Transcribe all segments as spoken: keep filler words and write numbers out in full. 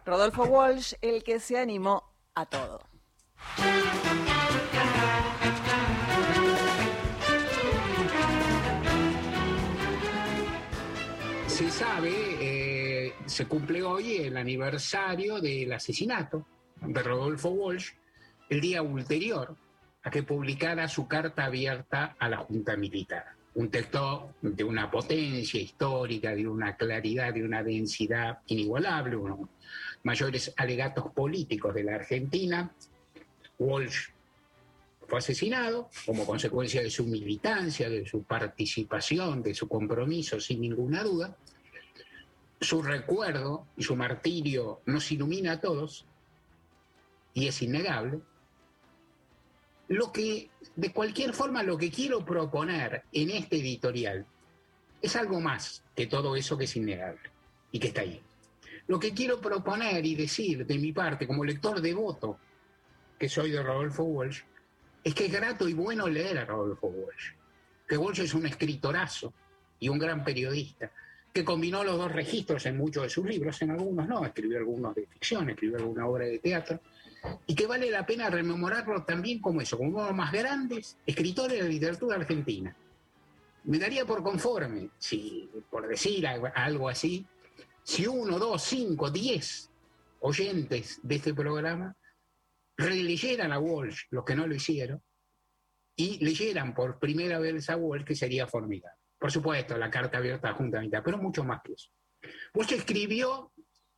Rodolfo Walsh, el que se animó a todo. Se sabe, eh, se cumple hoy el aniversario del asesinato de Rodolfo Walsh, el día ulterior a que publicara su carta abierta a la Junta Militar. Un texto de una potencia histórica, de una claridad, de una densidad inigualable, uno de los mayores alegatos políticos de la Argentina. Walsh fue asesinado como consecuencia de su militancia, de su participación, de su compromiso, sin ninguna duda. Su recuerdo y su martirio nos ilumina a todos y es innegable. Lo que, de cualquier forma, lo que quiero proponer en este editorial es algo más que todo eso que es innegable y que está ahí. Lo que quiero proponer y decir de mi parte, como lector devoto que soy de Rodolfo Walsh, es que es grato y bueno leer a Rodolfo Walsh. Que Walsh es un escritorazo y un gran periodista, que combinó los dos registros en muchos de sus libros, en algunos no, escribió algunos de ficción, escribió alguna obra de teatro, y que vale la pena rememorarlo también como eso, como uno de los más grandes escritores de la literatura argentina. Me daría por conforme, si, por decir algo así, si uno, dos, cinco, diez oyentes de este programa releyeran a Walsh, los que no lo hicieron, y leyeran por primera vez a Walsh, que sería formidable. Por supuesto, la carta abierta a la Junta Militar, pero mucho más que eso. Walsh escribió,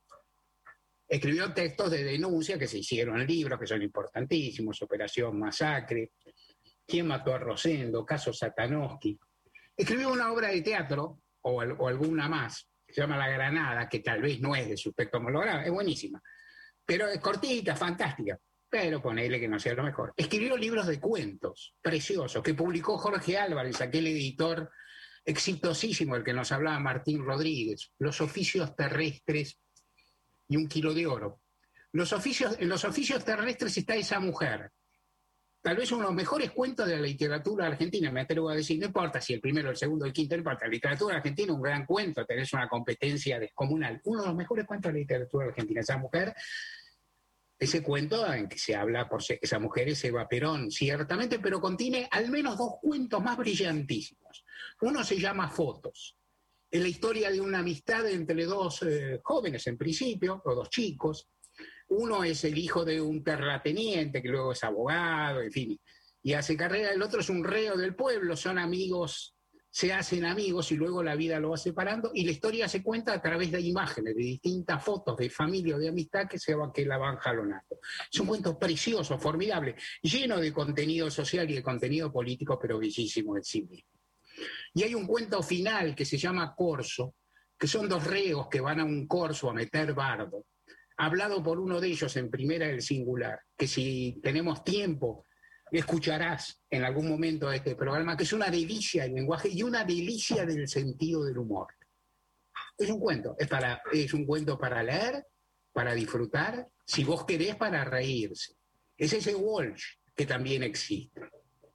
escribió textos de denuncia que se hicieron en libros, que son importantísimos: Operación Masacre, ¿Quién mató a Rosendo?, Caso Satanowski. Escribió una obra de teatro, o, o alguna más, que se llama La Granada, que tal vez no es de su texto homologado, es buenísima, pero es cortita, fantástica. Pero ponele que no sea lo mejor. Escribió libros de cuentos preciosos que publicó Jorge Álvarez, aquel editor exitosísimo del que nos hablaba Martín Rodríguez, Los oficios terrestres y Un kilo de oro. Los oficios, en Los oficios terrestres está esa mujer, tal vez uno de los mejores cuentos de la literatura argentina, me atrevo a decir, no importa si el primero, el segundo, el quinto, no importa, la literatura argentina es un gran cuento, tenés una competencia descomunal, uno de los mejores cuentos de la literatura argentina, esa mujer. Ese cuento en que se habla por esa mujer es Eva Perón, ciertamente, pero contiene al menos dos cuentos más brillantísimos. Uno se llama Fotos. Es la historia de una amistad entre dos eh, jóvenes, en principio, o dos chicos. Uno es el hijo de un terrateniente, que luego es abogado, en fin, y hace carrera. El otro es un reo del pueblo, son amigos, se hacen amigos y luego la vida lo va separando, y la historia se cuenta a través de imágenes, de distintas fotos de familia o de amistad que, se va, que la van jalonando. Es un cuento precioso, formidable, lleno de contenido social y de contenido político, pero bellísimo en sí mismo. Y hay un cuento final que se llama Corso, que son dos reos que van a un corso a meter bardo, hablado por uno de ellos en primera del singular, que si tenemos tiempo escucharás en algún momento de este programa, que es una delicia el lenguaje y una delicia del sentido del humor. Es un cuento, es, para, es un cuento para leer, para disfrutar, si vos querés, para reírse. Es ese Walsh que también existe.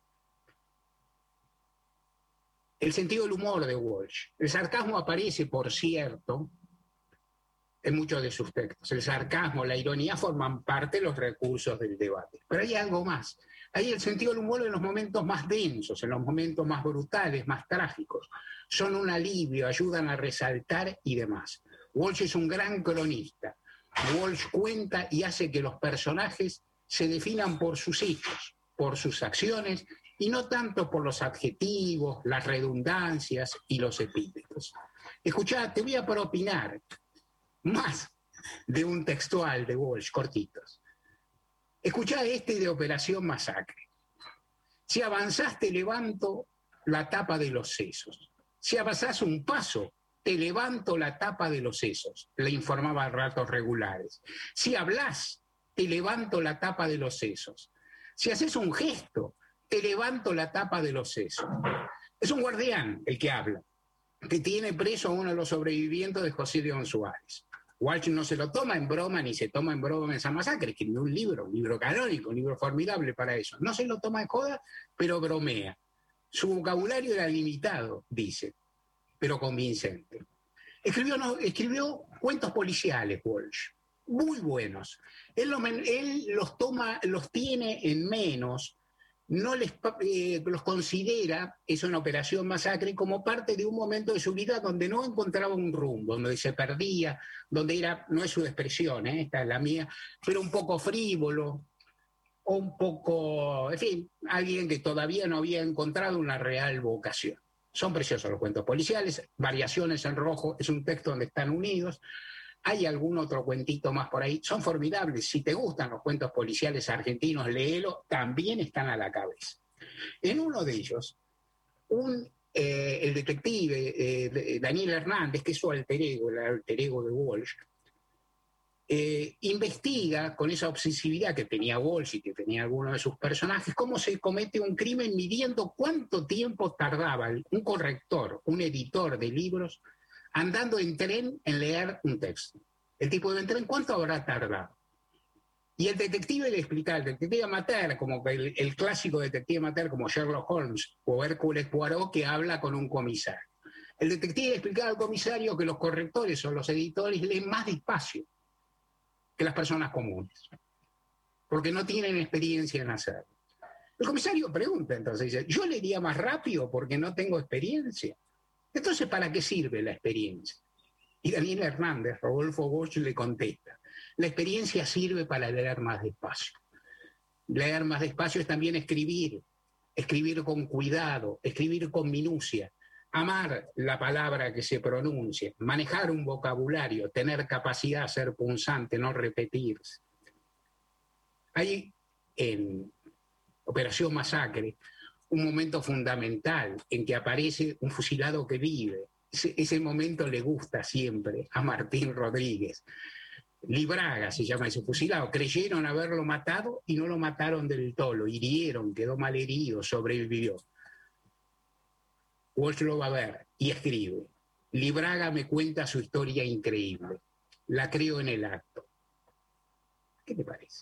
El sentido del humor de Walsh. El sarcasmo aparece, por cierto, en muchos de sus textos. El sarcasmo, la ironía forman parte de los recursos del debate. Pero hay algo más. Hay el sentido del humor en los momentos más densos, en los momentos más brutales, más trágicos. Son un alivio, ayudan a resaltar y demás. Walsh es un gran cronista. Walsh cuenta y hace que los personajes se definan por sus hechos, por sus acciones, y no tanto por los adjetivos, las redundancias y los epítetos. Escuchá, te voy a propinar más de un textual de Walsh, cortitos. Escuchá este de Operación Masacre. Si avanzás, te levanto la tapa de los sesos. Si avanzás un paso, te levanto la tapa de los sesos, le informaba a ratos regulares. Si hablás, te levanto la tapa de los sesos. Si haces un gesto, te levanto la tapa de los sesos. Es un guardián el que habla, que tiene preso a uno de los sobrevivientes de José León Suárez. Walsh no se lo toma en broma, ni se toma en broma esa masacre, escribió un libro, un libro canónico, un libro formidable para eso. No se lo toma en joda, pero bromea. Su vocabulario era limitado, dice, pero convincente. Escribió, no, escribió cuentos policiales, Walsh. muy buenos. Él, lo, él los toma, los tiene en menos, no les eh, los considera, es una operación masacre, como parte de un momento de su vida donde no encontraba un rumbo, donde se perdía, donde era, no es su expresión, ¿eh? Esta es la mía, pero un poco frívolo, o un poco, en fin, alguien que todavía no había encontrado una real vocación. Son preciosos los cuentos policiales, Variaciones en Rojo es un texto donde están unidos. Hay algún otro cuentito más por ahí, son formidables. Si te gustan los cuentos policiales argentinos, léelo, también están a la cabeza. En uno de ellos, un, eh, el detective eh, Daniel Hernández, que es su alter ego, el alter ego de Walsh, eh, investiga con esa obsesividad que tenía Walsh y que tenía alguno de sus personajes, cómo se comete un crimen midiendo cuánto tiempo tardaba un corrector, un editor de libros, andando en tren en leer un texto. El tipo de tren, ¿cuánto habrá tardado? Y el detective le explica, el detective amateur, como el, el clásico detective amateur como Sherlock Holmes o Hércules Poirot, que habla con un comisario. El detective le explicaba al comisario que los correctores o los editores leen más despacio que las personas comunes, porque no tienen experiencia en hacerlo. El comisario pregunta entonces, dice, ¿yo leería más rápido porque no tengo experiencia? Entonces, ¿para qué sirve la experiencia? Y Daniel Hernández, Rodolfo Walsh, le contesta, la experiencia sirve para leer más despacio. Leer más despacio es también escribir, escribir con cuidado, escribir con minucia, amar la palabra que se pronuncia, manejar un vocabulario, tener capacidad de ser punzante, no repetirse. Hay en Operación Masacre un momento fundamental en que aparece un fusilado que vive. Ese, ese momento le gusta siempre a Martín Rodríguez. Libraga se llama ese fusilado. Creyeron haberlo matado y no lo mataron del todo, lo hirieron, quedó mal herido, sobrevivió. Walsh lo va a ver y escribe. Libraga me cuenta su historia increíble. La creo en el acto. ¿Qué te parece?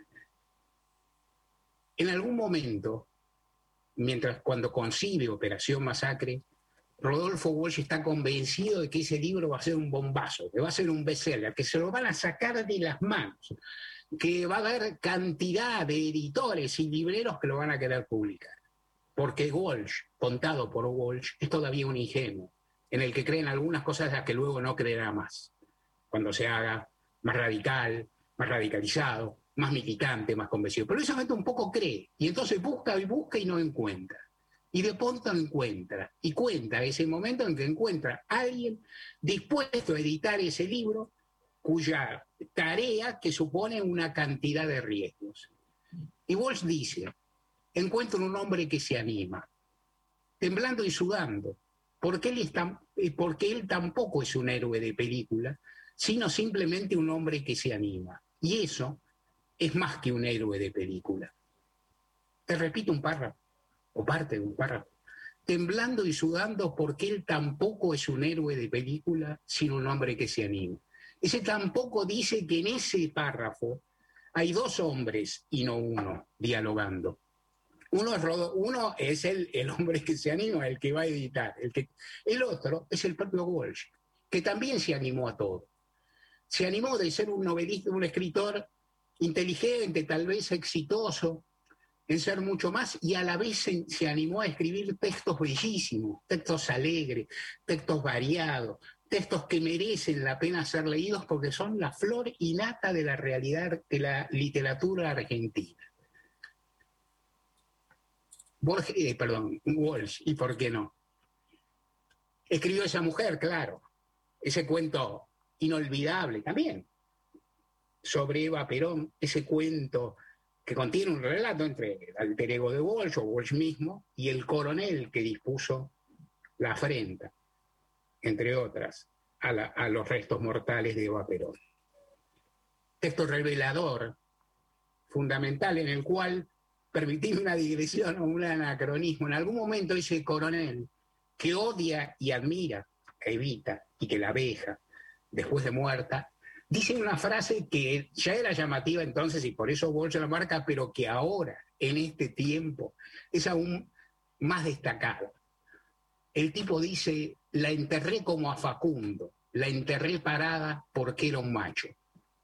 En algún momento, mientras cuando concibe Operación Masacre, Rodolfo Walsh está convencido de que ese libro va a ser un bombazo, que va a ser un bestseller, que se lo van a sacar de las manos, que va a haber cantidad de editores y libreros que lo van a querer publicar. Porque Walsh, contado por Walsh, es todavía un ingenuo, en el que creen algunas cosas de las que luego no creerá más, cuando se haga más radical, más radicalizado, más militante, más convencido. Pero en ese momento un poco cree, y entonces busca y busca y no encuentra. Y de pronto encuentra, y cuenta ese momento en que encuentra a alguien dispuesto a editar ese libro, cuya tarea que supone una cantidad de riesgos. Y Walsh dice, encuentro un hombre que se anima, temblando y sudando, porque él, está, porque él tampoco es un héroe de película, sino simplemente un hombre que se anima. Y eso es más que un héroe de película. Te repito un párrafo, o parte de un párrafo. Temblando y sudando porque él tampoco es un héroe de película, sino un hombre que se anima. Ese tampoco dice que en ese párrafo hay dos hombres y no uno dialogando. Uno es, Rodo, uno es el, el hombre que se anima, el que va a editar. El, que, el otro es el propio Walsh, que también se animó a todo. Se animó de ser un novelista, un escritor inteligente, tal vez exitoso, en ser mucho más, y a la vez se, se animó a escribir textos bellísimos, textos alegres, textos variados, textos que merecen la pena ser leídos porque son la flor y nata de la realidad de la literatura argentina. Borges, eh, perdón, Walsh, ¿y por qué no? Escribió Esa mujer, claro, ese cuento inolvidable también, sobre Eva Perón, ese cuento que contiene un relato entre el alter ego de Walsh o Walsh mismo y el coronel que dispuso la afrenta, entre otras, a, la, a los restos mortales de Eva Perón. Texto revelador, fundamental, en el cual, permitidme una digresión o un anacronismo, en algún momento ese coronel que odia y admira a Evita y que la veja después de muerta, dice una frase que ya era llamativa entonces y por eso Walsh la marca, pero que ahora, en este tiempo, es aún más destacada. El tipo dice, la enterré como a Facundo, la enterré parada porque era un macho.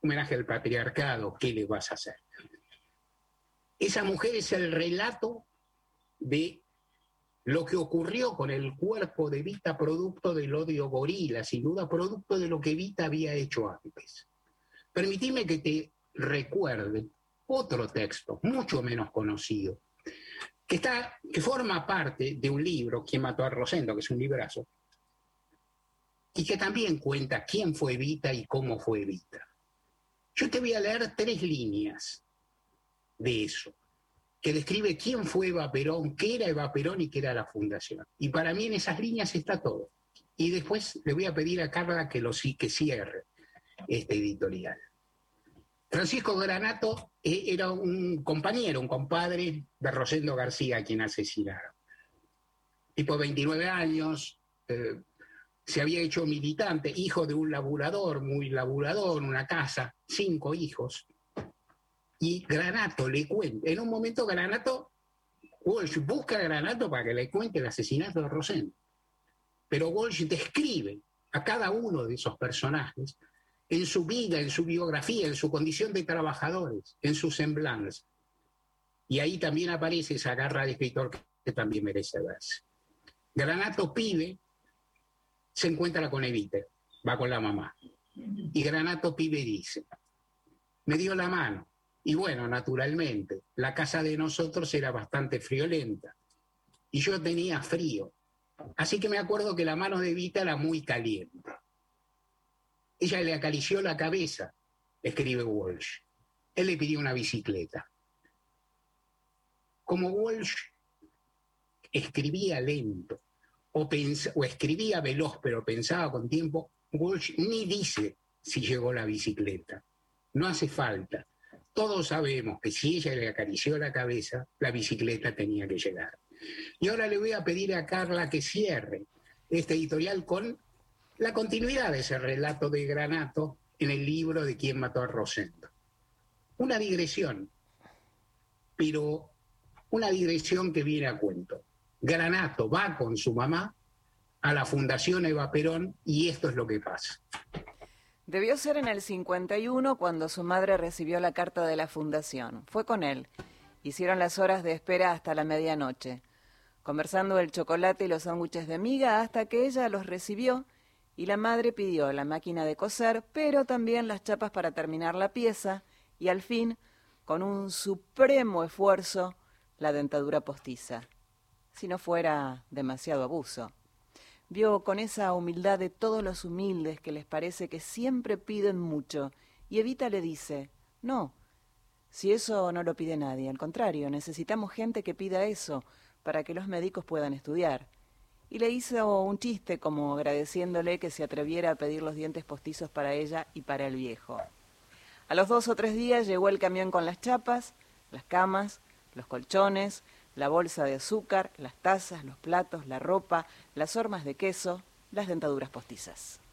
homenaje al patriarcado, ¿qué le vas a hacer? Esa mujer es el relato de lo que ocurrió con el cuerpo de Evita producto del odio gorila, sin duda producto de lo que Evita había hecho antes. Permitime que te recuerde otro texto, mucho menos conocido, que, está, que forma parte de un libro, ¿Quién mató a Rosendo?, que es un librazo, y que también cuenta quién fue Evita y cómo fue Evita. Yo te voy a leer tres líneas de eso, que describe quién fue Eva Perón, qué era Eva Perón y qué era la Fundación. Y para mí en esas líneas está todo. Y después le voy a pedir a Carla que, lo, que cierre este editorial. Francisco Granato eh, era un compañero, un compadre de Rosendo García, a quien asesinaron. Tipo veintinueve años, eh, se había hecho militante, hijo de un laburador, muy laburador, una casa, cinco hijos. Y Granato le cuenta, en un momento Granato, Walsh busca a Granato para que le cuente el asesinato de Rosendo. Pero Walsh describe a cada uno de esos personajes en su vida, en su biografía, en su condición de trabajadores, en su semblanza. Y ahí también aparece esa garra de escritor que también merece verse. Granato pibe se encuentra con Evita, va con la mamá. Y Granato pibe dice, me dio la mano. Y bueno, naturalmente, la casa de nosotros era bastante friolenta. Y yo tenía frío. Así que me acuerdo que la mano de Evita era muy caliente. Ella le acarició la cabeza, escribe Walsh. Él le pidió una bicicleta. Como Walsh escribía lento, o, pens- o escribía veloz, pero pensaba con tiempo, Walsh ni dice si llegó la bicicleta. No hace falta. Todos sabemos que si ella le acarició la cabeza, la bicicleta tenía que llegar. Y ahora le voy a pedir a Carla que cierre este editorial con la continuidad de ese relato de Granato en el libro de Quién mató a Rosendo. Una digresión, pero una digresión que viene a cuento. Granato va con su mamá a la Fundación Eva Perón y esto es lo que pasa. Debió ser en el cincuenta y uno cuando su madre recibió la carta de la fundación. Fue con él. Hicieron las horas de espera hasta la medianoche, conversando el chocolate y los sándwiches de miga hasta que ella los recibió y la madre pidió la máquina de coser, pero también las chapas para terminar la pieza y al fin, con un supremo esfuerzo, la dentadura postiza. Si no fuera demasiado abuso. Vio con esa humildad de todos los humildes que les parece que siempre piden mucho, y Evita le dice, no, si eso no lo pide nadie, al contrario, necesitamos gente que pida eso para que los médicos puedan estudiar. Y le hizo un chiste como agradeciéndole que se atreviera a pedir los dientes postizos para ella y para el viejo. A los dos o tres días llegó el camión con las chapas, las camas, los colchones, la bolsa de azúcar, las tazas, los platos, la ropa, las hormas de queso, las dentaduras postizas.